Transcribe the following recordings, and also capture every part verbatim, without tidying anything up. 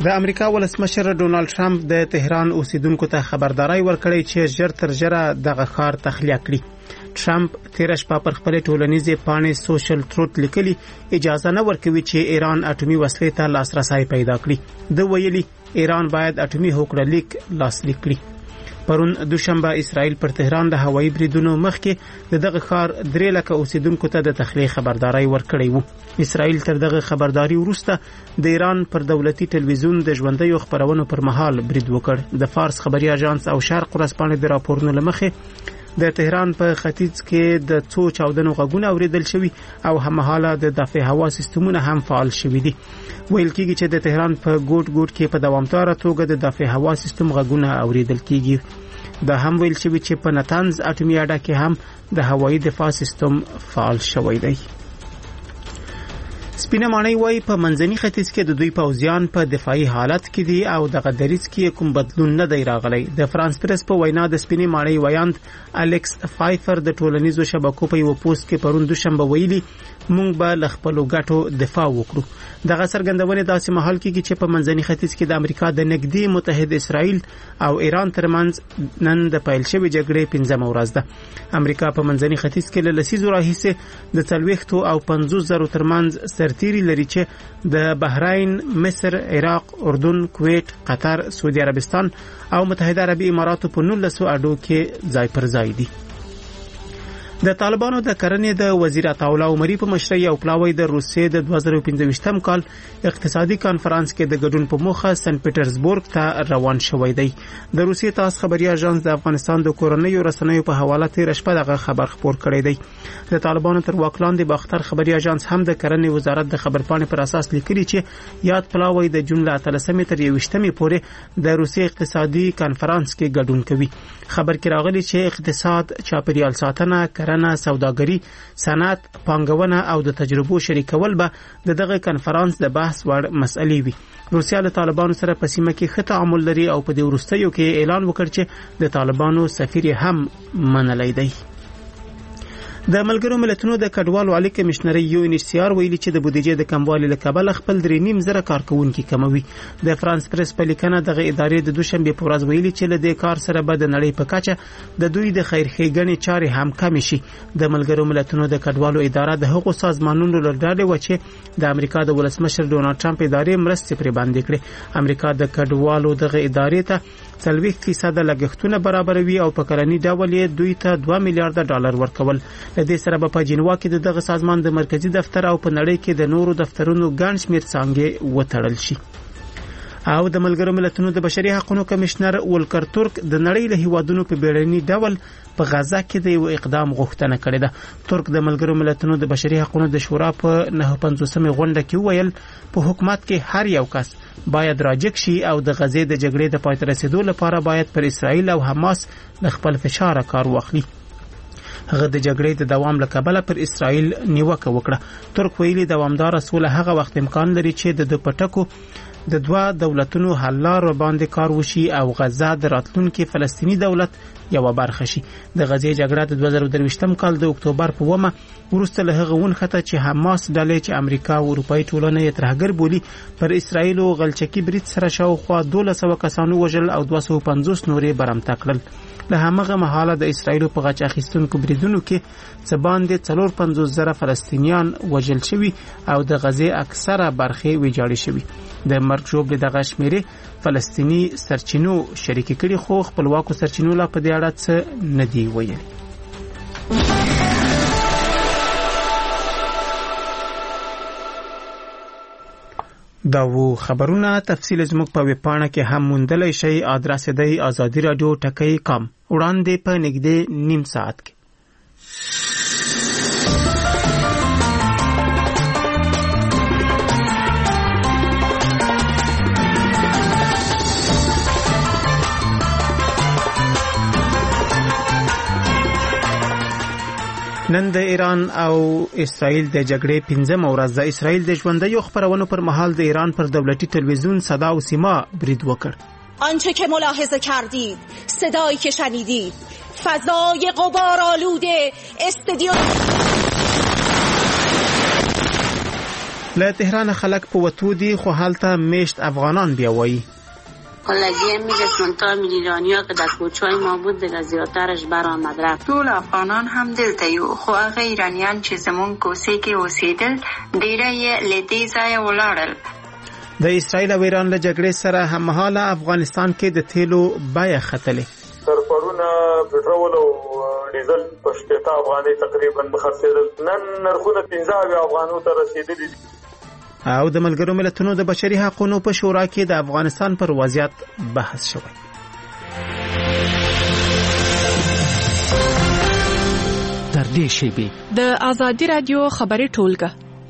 د امریکا ولسمشر ډونالد ټرمپ د تهران اوسیدونکو ته خبرداري ورکړې چې ژر تر ژره دغه ښار تخلیه کړي. ټرمپ تیر شپه پر خپل ټولنیزې پاڼې سوشل تروت لیکلي اجازه نه ورکوي چې ایران اټومي وسلې ته لاسرسي پیدا کړي. د ویلي ایران باید اټومي هوکړه لیک لاسلیک کړي. پرون دوشنبه اسرائیل پر تهران د هوایي بریدونو مخکې دغه ښار درې لکه اوسیدونکو ته د تخلیه خبرداري ورکړې وو. اسرائیل تر دغه خبرداري وروسته د ایران پر دولتي ټلویزیون د ژوندۍ خبرونو پر مهال برید وکړ. د فارس خبري اژانس او شرق ورځپاڼې د راپورونو لمخې د تهران په ختیځ کې د څو چاودنو غږونه اوریدل شوي او هممهاله د دفاع هوا سیستمونه هم فعال شوي دي. ویل کېږي چې د تهران په ګوټ ګوټ کې په دوامداره توګه د دفاع هوا سیستم غږونه اوریدل کېږي. دا هم ویل شوي چې په نتنز اټومي اډه کې هم د هوایي دفاع سیستم فعال شوی دی. سپینه ماڼۍ وايي په منځني ختیځ کې د دوی پوځیان په دفاعي حالت کې دي او دغه دریځ کې کوم بدلون نه دی راغلی. د فرانس پریس په وینا د سپینې ماڼۍ ویاند الکس فایفر د ټولنیزو شبکو په یو پوسټ کې پرون دوشنبه ویلي مونږ به ل خپل ګټو دفاع وکړو. دغه څرګندونه داسې مهال کېږي چې په منځني ختیځ کې د امریکا د نږدې متحد اسرائیل او ایران ترمنځ نن د پیل شوې جګړې پنځمه ورځ ده. امریکا په منځني ختیځ کې له لسیزو راهیسې د څلوېښتو او پنځوس زرو ترمنځ سرتیري لري چې د بحرین، مصر، عراق، اردن، کویت، قطر، سعودي عربستان او متحده عربي اماراتو په نولسو اډو کې ځای پر ځای دي. د طالبانو د کرنې د وزیر عطاالله عمري په مشرۍ او پلاوی د روسیې د دوه زره پنځه کال اقتصادي کانفرنس کې د ګډون په موخه سن پیټرزبورګ ته روان شوی دی. د روسیې تاس خبري اژانس د افغانستان د کورنیو رسنیو په حواله تیر شپه دغه خبر خبر کړی دی. د طالبانو تر واک لاندې باختر خبري اژانس هم د کرنې وزارت د خبرپاڼې پر اساس لیکلي چې یاد پلاوی د جون له اتلسمې تر یوویشتمې پورې د روسیې اقتصادي کانفرنس کې ګډون کوي. خبر کې راغلی چې اقتصاد، چاپیریال ساتنه، کرنه، سوداګري، صنعت، پانګونه او د تجربو شریکول به د دغه کانفرنس د بحث وړ مسئلې وي. روسیا له طالبانو سره په سیمه کې ښه تعامل لري او په دې وروستیو کې اعلان وکړ چې د طالبانو سفیر هم منلی دی. د ملګرو ملتونو د کډوالو عالی کمشنر یو ان ایچ سی آر ویلي چې د بودیجې د کموالي له کبله خپل درې نیم زره کارکونکي کموي. د فرانس پریس په لیکنه دغه ادارې د دوشنبه په ورځ ویلي چې له دې کار سره به د نړۍ په کچه د دوی د خیرخېګنې چارې هم کم شي. د ملګرو ملتونو د کډوالو اداره د هغو سازمانونو لړډاډې و چې د امریکا د ولسمشر ډونالد ټرمپ ادارې مرستې پرې باندې کړې. امریکا د کډوالو دغه ادارې ته څلوېښت فیصده لګښتونه برابروي او په کلني ډول یې دوی ته دوه میلیارډ ډالر ورکول. له دې سره به په جنوا کې دغه سازمان د مرکزی دفتر او په نړۍ کې د نورو دفترونو ګڼ شمېر څانګې وتړل شي. او د ملګرو ملتونو د بشري حقوقو کمشنر ولکر ترک د نړۍ له هیوادونو په بیړني ډول په غزا کې د یو اقدام غوښتنه کړې ده. ترک د ملګرو ملتونو د بشري حقوقو د شورا په نهه پنځوسمې غونډه کې ویل په حکومت کې هر یو کس باید راجګ شي او د غزې د جګړې د پای ته رسیدو لپاره باید پر اسرائیل او حماس له خپل فشار کار واخلي. هغه د جګړې د دوام له کبله پر اسرائیل نیوکه وکړه. ترک ویلي دوامدار سوله هغه وخت امکان لري چې د پټکو د دوه دولتونو حل لارو باندې کار وشي او غزه د راتلونکي فلسطینی دولت یو برخه شي. د غزې جګړه د دوه زره درویشتم کال د اکتوبر په ومه وروسته له هغه ونخته چې حماس ډلې چې امریکا او اروپאי ټولنه یې ترهګر بولی پر اسرائیل او غلچکی برید سره شاوخوا دوه سوه کسانو وژل او دوه سوه پنځوس نورې برمته کړل. له همغه مهاله د اسرائیل په غچ اخیستونکو بریدونو کې څه باندې څلور پنځوس زره فلسطینیان وژل شوي او د غزې اکثره برخې ویجاړې شوي. د مرګ ژوبلې دغه شمیرې فلسطینی سرچینو شریکې کړي خو خپلواکو سرچینو لا په دې اړه څه نه دی ویلي. دا وو خبرونه تفصیل زموږ په ویب پاڼه کې هم موندلی شئ. ادرس دی آزادی رادیو ټکی کام. وړاندې په نږدې نیم ساعت کې نن د ایران او اسرائیل د جګړې پنځمه ورځ د اسرائیل د ژوندۍ خبرونو پر مهال د ایران پر دولتي تلویزیون صدا و سیما برید وکړ. آنچه که ملاحظه کردید، صدایی که شنیدید، فضای غبارآلود استودیو له تهران خلک په وتو دي خو هلته میشت افغانان بیا وایي خلگی میگه سنتا میل ایرانیا که در کوچه‌های ما بود دیگه زیادترش برآمد رفت. ټول افغانان هم دلته یو خو هغه ایرانیان چې زمون کوڅې کې اوسېدل ډیره یې له دې ځایه ولاړل. د اسرائیل او ایران له جګړې سره هممهاله افغانستان کې د تیلو بیه ختلې. سرپرونه پټرول او ډیزل په شپږ افغانۍ تقریبا خرڅېدل. نن نرخونه پنځه افغانو ته رسیدلي دي. او د ملګرو ملتونو د بشري حقوقو په شورا کې د افغانستان پر وضعیت بحث شوی. تر دې شیبې د آزادی رادیو خبري ټولګه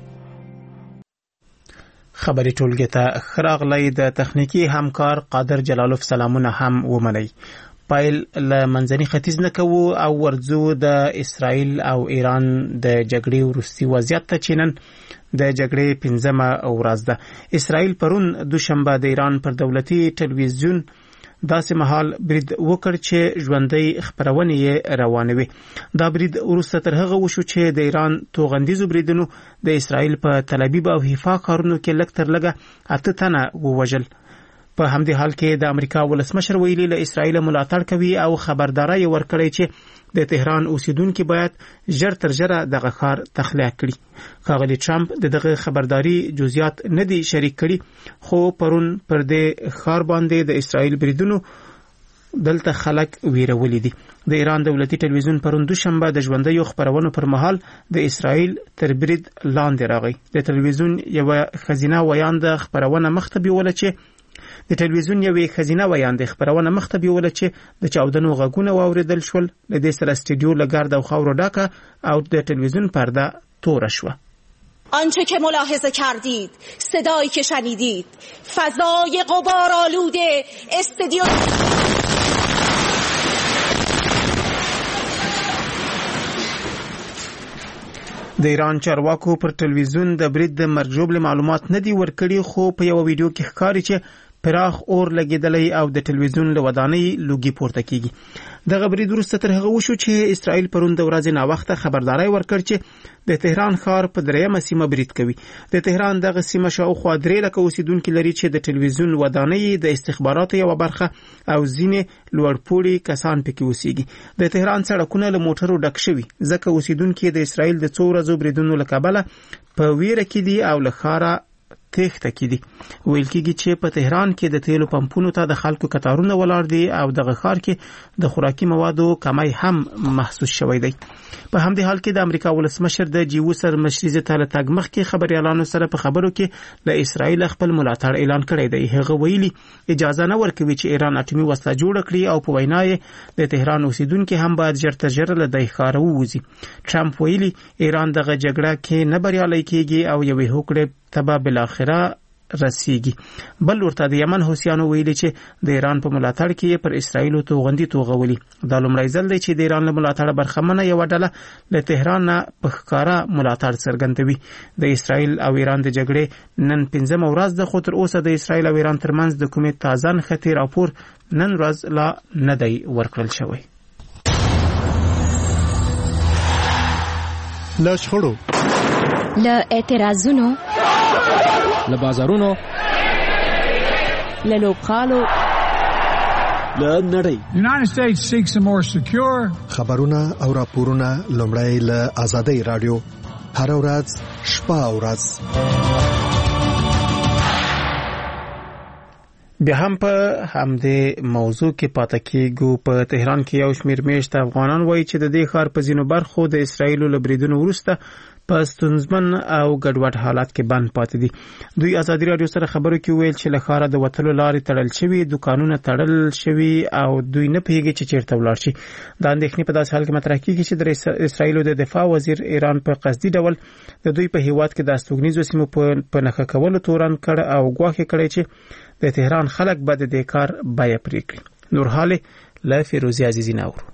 خبري ټولګه ته خراغلی د تخنیکی همکار قادر جلالوف سلامونه هم ومني. پایل له منځني ختیځ نه کوو او ورځو د اسرائیل او ایران د جګړې وروستي وضعیت ته چینن د جګړې پنځمه ورځ ده. اسرائیل پرون دوشنبه د ایران پر دولتي ټلویزیون داسې مهال برید وکړ چې ژوندۍ خبرونه روانوي. دا برید وروسته تر هغه وشو چې د ایران توغندیزو بریدونو د اسرائیل په تل ابیب او حیفا ښارونو کې لږ تر لږه اته تنه ووژل. په همدې حال کې د امریکا ولسمشر ویلي له اسرائیل ملاتړ کوي او خبرداري ورکړي چې د تهران اوسیدونکو باید ژر تر ژره دغه ښار تخلیه کړي. ښاغلي ټرمپ دغه خبرداري جزئیات نه دي شریک کړي خو پرون پر دې ښار باندې د اسرائیل بریدونو دلته خلک ویرولې دي. د ایران دولتي ټلویزیون پرون دوشنبه د ژوندۍ خبرونو پر مهال د اسرائیل تر برید لاندې راغی. د ټلویزیون یو خزینه ویاند خبرونه مخته بیوله چې د ټلویزیون یوې خزینه ویاند خبرونه مخته بیوله چې د چاودنو غږونه واوریدل شول. د دې سره استودیو لګرد او خاور ډاکه او د ټلویزیون پرده تور شو. آنچه که ملاحظه کردید، صدایی که شنیدید، فضای غبارآلود استودیو د ایران چارواکو پر ټلویزیون د برید د مرجوب معلومات نه دی ورکړي خو په یو ویډیو کې ښکاري چې پراخ اور لګیدلې او د ټلویزیون له ودانۍ لوګي پورته کیږي. دغه برید وروسته تر هغه وشو چې اسرائیل پرون د ورځې نا وخته خبرداري ورکړ چې د تهران ښار په دریمه سیمه برید کوي. د تهران دغه سیمه شاوخوا درې لکه اوسیدونکو لري چې د ټلویزیون ودانۍ د استخباراتو یو برخه او ځینې لوړپوړي کسان پکې اوسېږي. د تهران سړکونه له موټرو ډک شوي ځکه اوسیدونکو د اسرائیل د څو ورځو بریدونو له کبله په ویره کې دي او له ښاره تخته کې دي. ویل کېږي چې په تهران کې د تیلو پمپونو ته د خلکو کتارونه ولاړ دي او دغه ښار کې د خوراکي موادو کمی هم محسوس شوی دی. په همدې حال کې د امریکا ولسمشر د جیو سر مشرزه ته تګ مخ کې خبريالانو سره په خبرو کې له اسرائیل خپل ملاتړ اعلان کړی دی. هغه ویلي اجازه نه ورکوي چې ایران اټومي وسله جوړ کړي او په وینا یې د تهران اوسیدونکو هم باید ژر تر ژره له دې ښار ووځي. ټرمپ ویلي ایران دغه جګړه کې نه بریالي کیږي او یوې هوکړې تبا بل اخره رسیږي. بل ورته د یمن حوثیانو ویلي چې د ایران په ملاتړ کې پر اسرائیل توغندي توغولي. دا لومړی ځل دی چې د ایران له ملاتړ برخمنه یو ډله له تهران نه په ښکارا ملاتړ څرګندوي. د اسرائیل او ایران د جګړې نن پنځمه ورځ ده خو تر اوسه د اسرائیل او ایران ترمنځ د کومې تازه خطر راپور نن ورځ لا نه دی ورکړل شوی. له شخړو، له اعتراضونو، له بازارونو، له لوبخانو، له نړۍ. United States seeks a more secure خبرونه او راپورونه لومړی له آزادۍ رادیو هر ورځ شپه او ورځ. بیا هم په همدې موضوع کې پاتې کېږو. په تهران کې یو شمېر میشت افغانان وایي چې د دې ښار په ځینو برخو د اسرائیل له بریدونو وروسته په ستونزمن او ګډوډ حالت کې بند پاتې دي. دوی آزادي رادیو سره خبرو کې ویل چې له ښاره د وتلو لارې تړل شوي، دکانونه تړل شوي او دوی نه پوهیږي چې چیرته ولاړ شي. دا اندېښنې په داسې حال کې مطرح کیږي چې د اسرائیل د دفاع وزیر ایران په قصدي ډول د دوی په هیواد کې د استوګنیزو سیمو په نښه کولو تورن کړ او ګواښ کړی چې د تهران خلک به د دې کار بیه پرې کړي. نور حال له فیروزي عزیزی ناورو.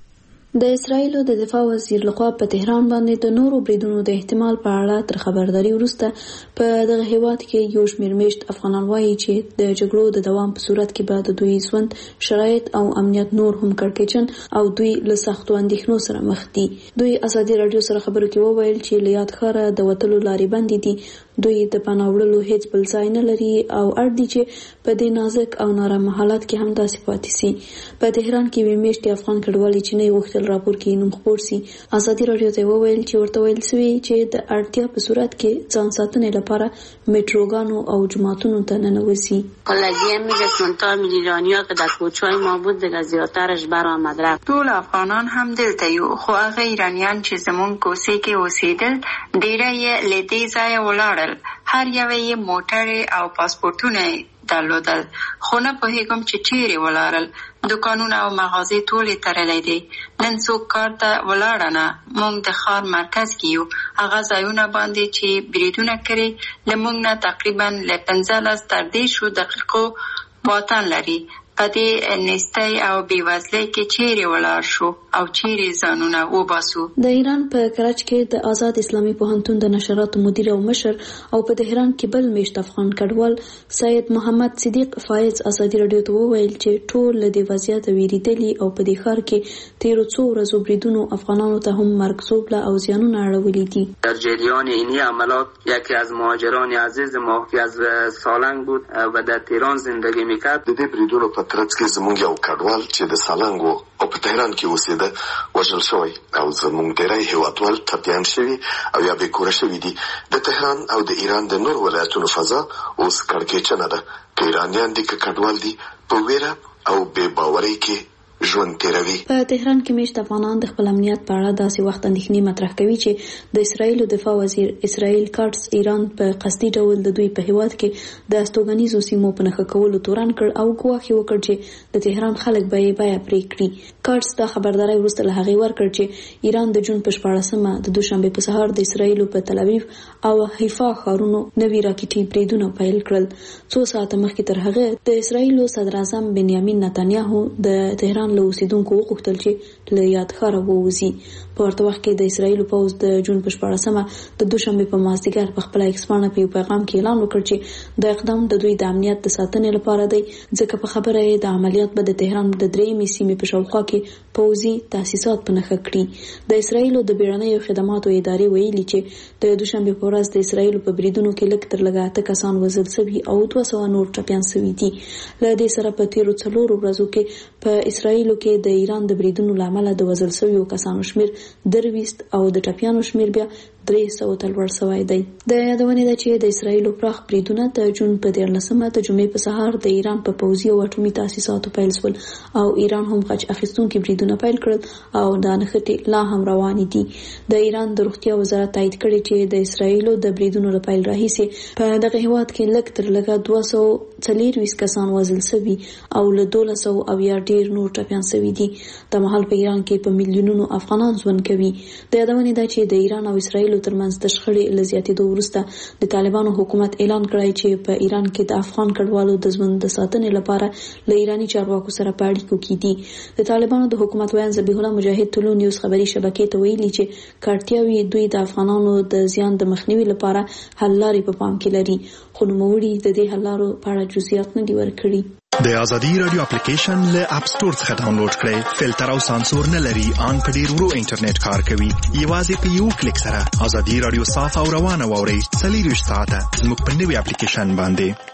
د اسرایل د دفاع وزیر لخوا په تهران باندې د نورو بریدونو د احتمال په اړه تر خبرداري وروسته په دغه هیواد کې یو شمېر میشت افغانان وایي چې د جګړو د دوام په صورت کې به د دوی ژوند شرایط او امنیت نور هم کړکېچن او دوی له سختو اندېښنو سره مخ دي. دوی ازادي راډیو سره خبرو کې وویل چې له یاد ښاره د وتلو لارې بندې دي، دوی د پناه وړلو هیڅ بل ځای نه لري او اړ دي چې په دې نازک او نارامه حالت کې هم داسې پاتې سي. په تهران کې وی میشتي افغان کډوالي چې نه وختل راپور کې نوم خبر سي. ازادي راډیو ته وویل چې ورته ویل سوي چې د اړتیا په صورت کې ځان ساتنې لپاره میټروګانو او جماعتونو ته ننوځي. کلاگی میگه سنتا میلیونیا که در کوچه‌های ما بود دیگه زیادترش برآمد رفت. ټول افغانان هم دلته یو، خو هغه ایرانیان چې زمونږ کوڅې کې اوسېدل ډیره یې له دې ځایه ولاړل. هر یو یې موټر او پاسپورتونه درلودل، خو نه پوهېږم چې چیرې ولاړل. دکانونه او مغازې ټولې تړلې دي. نن څوک کار ته ولاړه نه. موږ د ښار مرکز کې یو. هغه ځایونه باندې چې بریدونه کړي له موږ نه تقریبا له پنځلس تر دېرشو دقیقو واټن لري. په دې نیستۍ او بېوزلۍ کې چیرې ولاړ شو او چیرې ځانونه وباسو. د ایران په کراچ کې د آزاد اسلامي پوهنتون د نشراتو مدیر او مشر او په تهران کې بل میشت افغان کډوال سید محمد صدیق فایز ازادي راډیو ته وویل چې ټول له دې وضعیت ویریدلي او په دې ښار کې تیرو څو ورځو بریدونو افغانانو ته هم مرګ ژوبله او زیانونه اړولي دي. در جریان اینی عملات یکی از مهاجران عزیز ما که از سالنگ بود و در تهران زندگی میکرد، د دې بریدونو په ترڅ کې زمونږ یو کډوال چې د سالنګ و او په تهران کې اوسېده وژل شوی او زمونږ ډېری هېوادوال ټپیان شوي او یا بېکوره شوي دي. د تهران او د ایران د نور ولایتونو فضا اوس کړکېچنه ده. که ایرانیان دي که کډوال دي په ویره او بې باورۍ کې ژوند تیروي. په تهران کې میشت افغانان د خپل امنیت په اړه داسې وخت اندېښنې مطرح کوي چې د اسرایل دفاع وزیر اسرائیل کارټس ایران په قصدي ډول د دوی په هیواد کې د استوګنیزو سیمو په نښه کولو تورن کړ او ګواښ وکړ چې د تهران خلک به یې بیه پرې کړي. کارټس دا خبرداری وروسته له هغې ورکړ چې ایران د جون په شپاړسمه د دوشنبې په سهار د اسرایل په تل ابیب او حیفا ښارونو نوي راکټي بریدونه پیل کړل. څو ساعته مخکې تر هغه د اسرایل صدر اعظم بنیامین نتنیاهو د تهران له اوسیدونکو وغوښتل چې له یاد ښاره ووځي. په ورته وخت کې د اسرایل پوځ د جون په شپاړسمه د دوشنبې په مازدیګر په خپله ایکس پاڼه په یو پیغام کې اعلان وکړ چې د اقدام د دوی د امنیت د ساتنې لپاره دی، ځکه په خبره یې د عملیات به د تهران د درېیمې سیمې په شاوخوا کې پوځي تاسیسات په نښه کړي. د اسرایل د بیړنیو خدماتو ادارې ویلي چې د دوشنبې په ورځ د اسرایل په بریدونو کې لږ تر لږه اته کسان وژل شوي او دوه سوه نور ټپیان شوي دي. له دې سره په تیرو څلورو ورځو کې په اسرایل کې د ایران د بریدونو له امله د وژل شویو کسانو شمیر درویست او د ټپیانو شمیر بیا درې سوه ته لوړ شوی دی. د یادونې ده چې د اسرایلو پراخ بریدونه د جون په دیارلسمه د جمعې په سهار د ایران په پوځي او اټومي تاسیساتو پیل شول او ایران هم غچ اخیستونکي بریدونه پیل کړل او دا نښتې لا هم روانې دي. د ایران د روغتیا وزارت تایید کړی چې د اسرایلو د بریدونو له پیل راهیسې په دغه هیواد کې لږ تر لږه دوه سوه څلېرویشت کسان وژل شوي او له دولس سوه اویا ډېر نور ټپیان شوي دي. د مهال په ایران کې په میلیونونو افغانان ژوند کوي. د یادونې ده چې د ایران او اسرایلو ترمنځ د شخړې له زیاتېدو وروسته د طالبانو حکومت اعلان کړی چې په ایران کې د افغان کډوالو د ژوند د ساتنې لپاره له ایراني چارواکو سره په اړیکو کې دي. د طالبانو د حکومت ویاند ذبیح الله مجاهد طلوع نیوز خبري شبکې ته ویلي چې کارتیاوي دوی د افغانانو د زیان د مخنیوي لپاره حل لارې په پام کې لري، خو نوموړي د دې حل لارو په اړه جزئیات نه دي ورکړي. د ازادي رادیو اپلیکیشن له اپ سټور څخه ډاونلوډ کړئ. فلټر او سانسور نه لري، ان په ډیر ورو انټرنیټ کار کوي. یوازې په یو کلیک سره ازادي رادیو صاف او روانه واورئ. څلېرویشت ساعته زموږ په نوي اپلیکیشن باندې.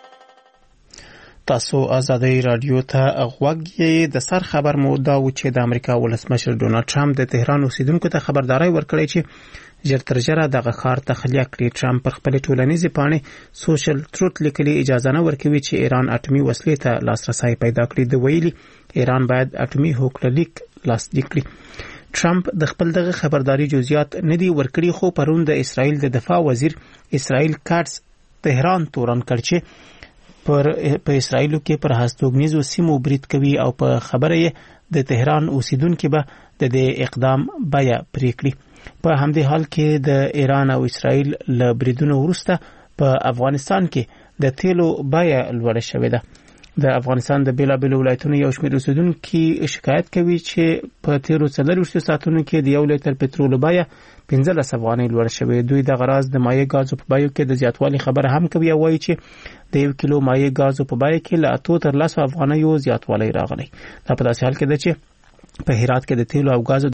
تاسو ازادي رادیو ته غوږ یې. د سر خبر مو دا و چې د امریکا ولسمشر ډونالد ټرمپ د تهران اوسیدونکو ته خبرداري ورکړې چې ژر تر ژره دغه ښار تخلیه کړي. ټرمپ پر خپلې ټولنیزې پاڼې سوشل تروت لیکلي اجازه نه ورکوي چې ایران اټومي وسلې ته لاسرسی پیدا کړي. د ویلي ایران باید اټومي هوکړلیک لاسلیک کړي. ټرمپ د خپل دغه خبرداري جزئیات نه دي ورکړي، خو پرون د اسرائیل د دفاع وزیر اسرائیل کارټس تهران تورن کړ چې پر په اسرائیلو کې پر هستوګنیزو سیمو برید کوي او په خبره یې د تهران اوسیدونکو به د دې اقدام بیه پرې کړي. په همدې حال کې د ایران او اسرائیل له بریدونو وروسته په افغانستان کې د تیلو بیه لوړه شوې ده. د افغانستان د بیلابېلو ولایتونو یو شمېر اوسیدونکو شکایت کوي چې په تیرو څلوېښتو ساعتونو کې د یو لیټر پټرول بیه پنځلس افغانۍ لوړ شوې. دوی د غراض د مایع غازو په بیو کې د زیاتوالي خبره هم کوي او وایي چې د یو کیلو مایع غازو په بیه کې له اتو تر لسو افغانیو زیاتوالی راغلی. دا په داسې حال کې ده چې په هرات کې د تیلو او غازو